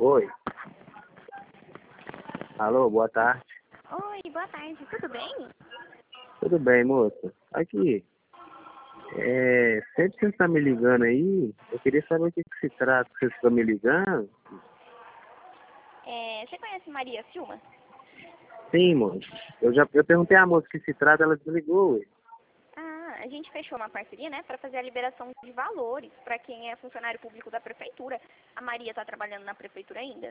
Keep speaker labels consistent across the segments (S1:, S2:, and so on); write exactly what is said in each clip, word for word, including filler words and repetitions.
S1: Oi. Alô, boa tarde.
S2: Oi, boa tarde, tudo bem?
S1: Tudo bem, moça? Aqui, é, sempre que você está me ligando aí, eu queria saber o que, que se trata que você está me ligando.
S2: É, você conhece Maria Silma?
S1: Sim, moça. Eu já eu perguntei à moça que se trata, ela desligou. Ué.
S2: Ah, a gente fechou uma parceria, né, para fazer a liberação de valores para quem é funcionário público da prefeitura. A Maria está trabalhando na prefeitura ainda?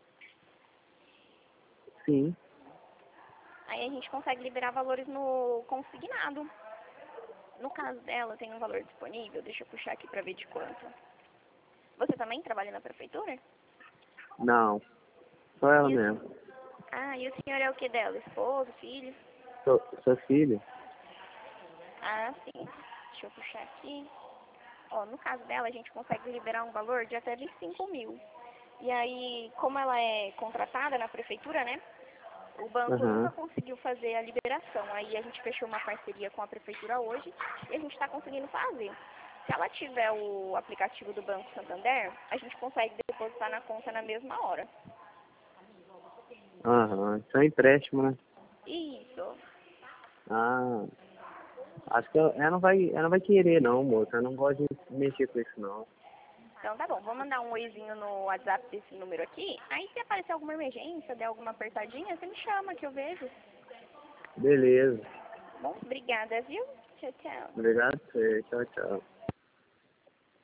S1: Sim.
S2: Aí a gente consegue liberar valores no consignado. No caso dela, tem um valor disponível, deixa eu puxar aqui para ver de quanto. Você também trabalha na prefeitura?
S1: Não. Só ela
S2: E o,
S1: mesmo.
S2: ah, e o senhor é o que dela? Esposo, filho?
S1: Sou, sua filha?
S2: Ah, sim. Deixa eu puxar aqui. Ó, no caso dela, a gente consegue liberar um valor de até vinte e cinco mil. E aí, como ela é contratada na prefeitura, né? O banco nunca
S1: Aham.
S2: conseguiu fazer a liberação. Aí a gente fechou uma parceria com a prefeitura hoje e a gente está conseguindo fazer. Se ela tiver o aplicativo do Banco Santander, a gente consegue depositar na conta na mesma hora.
S1: Aham. Isso é empréstimo, né?
S2: Isso.
S1: Ah. Acho que ela, ela não vai, ela não vai querer não, moça. Ela não gosta de mexer com isso não.
S2: Então tá bom, vou mandar um oizinho no WhatsApp desse número aqui. Aí se aparecer alguma emergência, der alguma apertadinha, você me chama que eu vejo.
S1: Beleza.
S2: Bom, obrigada, viu? Tchau, tchau.
S1: Obrigado a você. Tchau, tchau.